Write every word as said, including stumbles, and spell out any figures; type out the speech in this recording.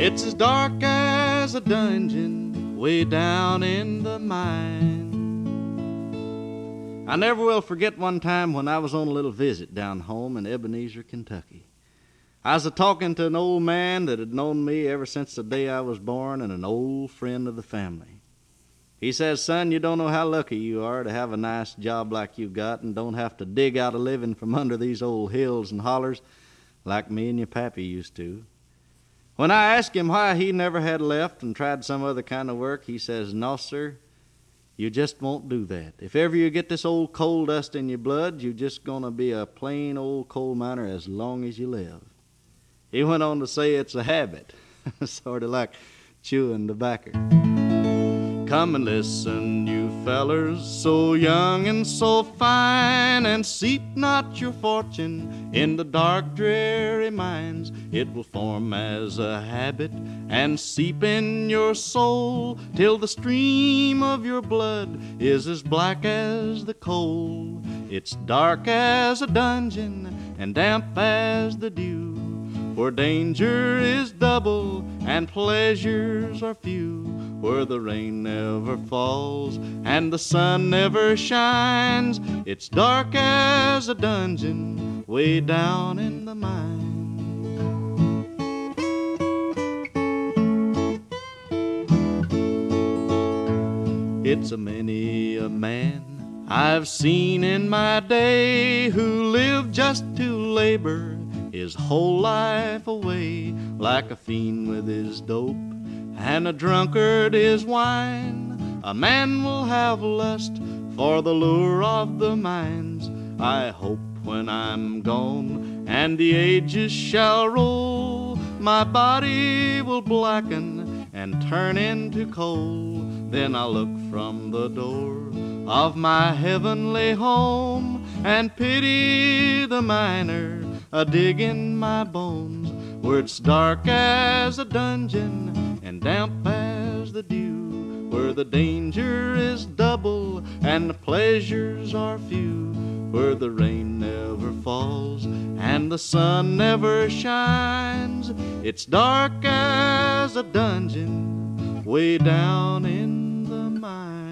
It's as dark as a dungeon way down in the mine. I never will forget one time when I was on a little visit down home in Ebenezer, Kentucky. I was a-talking to an old man that had known me ever since the day I was born and an old friend of the family. He says, son, you don't know how lucky you are to have a nice job like you got and don't have to dig out a living from under these old hills and hollers like me and your pappy used to. When I asked him why he never had left and tried some other kind of work, he says, no, sir, you just won't do that. If ever you get this old coal dust in your blood, you're just going to be a plain old coal miner as long as you live. He went on to say it's a habit, sort of like chewing tobacco. Come and listen, you fellers, so young and so fine, and seek not your fortune in the dark, dreary mines. It will form as a habit and seep in your soul till the stream of your blood is as black as the coal. It's dark as a dungeon and damp as the dew, where danger is double and pleasures are few, where the rain never falls and the sun never shines. It's dark as a dungeon way down in the mine. It's a many a man I've seen in my day who lived just to labor his whole life away, like a fiend with his dope and a drunkard his wine. A man will have lust for the lure of the mines. I hope when I'm gone and the ages shall roll, my body will blacken and turn into coal. Then I'll look from the door of my heavenly home and pity the miner a dig in my bones, where it's dark as a dungeon and damp as the dew, where the danger is double and the pleasures are few, where the rain never falls and the sun never shines. It's dark as a dungeon way down in the mine.